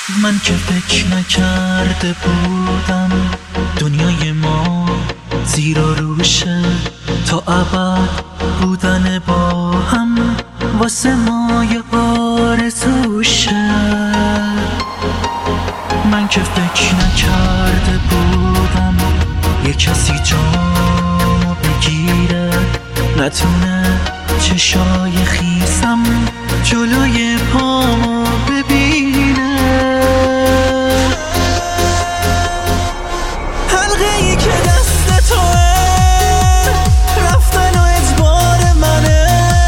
من که فکر نکرده بودم دنیای ما زیر و روشه، تا ابد بودن با هم واسه ما یه آرزوشه. من که فکر نکرده بودم یه کسی جامو بگیره، نتونه چشای خیسم جلوی پامو ببینه. حلقه ای که دست توه رفتن و اجبار منه،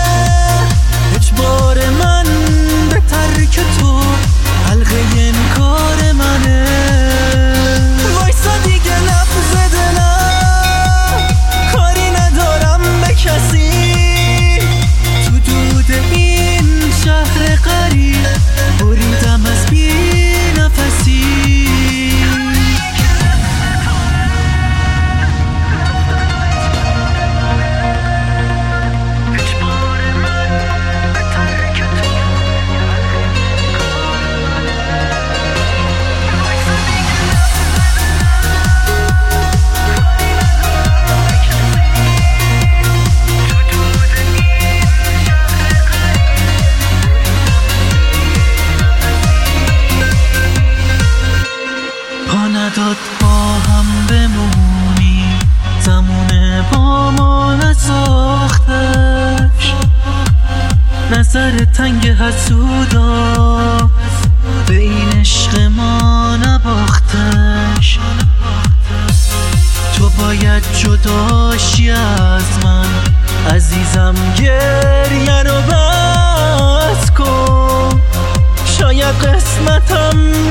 اجبار من به ترک تو حلقه انکار منه. وایسا دیگه لفظ دلم کاری ندارم به کسی، تو دود این شهر غریب بریدم از بی نفسی. نداد با هم بمونی، زمونه با ما نساختش، نظر تنگ حسودا به این عشق ما نباختش. تو باید جداشی از من عزیزم، گریه رو بس کن، شاید قسمتم